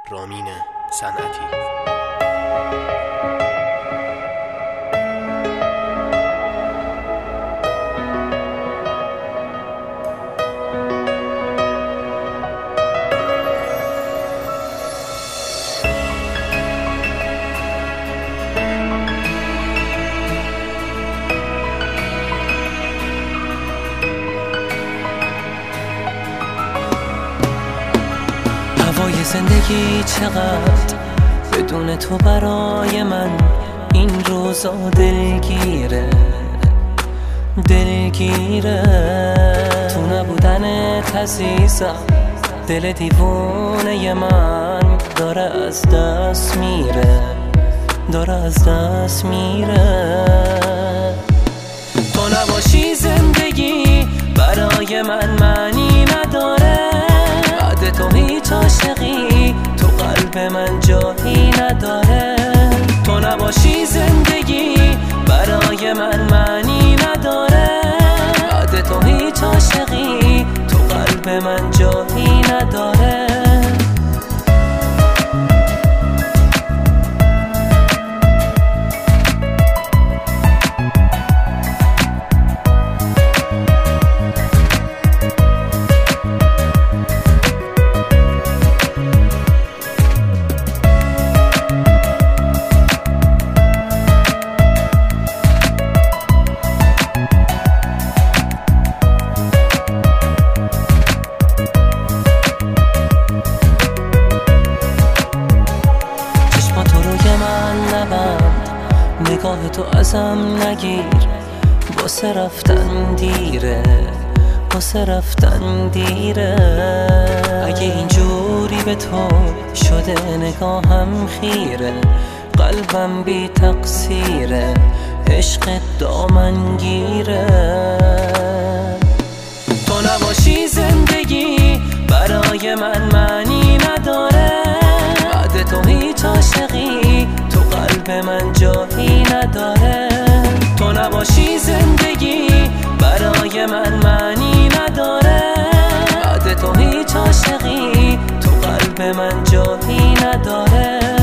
رامین صنعتی. هوای زندگی چقدر بدون تو برای من این روزا دلگیره تو نبودنت عزیزم دل دیوونه من داره از دست میره تو نباشی زندگی برای من معنی نداره، بعد تو هیچ عاشقی تو قلب من جایی نداره. تو نباشی زندگی برای من معنی نداره، بعد تو هیچ عاشقی تو قلب من جایی نداره. نگاه تو ازم نگیر، واسه رفتن دیره. اگه اینجوری به تو شده نگاهم خیره، قلبم بی تقصیره، عشق دامنگیره. تو نباشی زندگی برای من معنی نداره، بعد تو هیچ عاشقی تو قلب من جایی نداره. تو نباشی زندگی برای من معنی نداره، بعد تو هیچ عاشقی تو قلب من جایی نداره.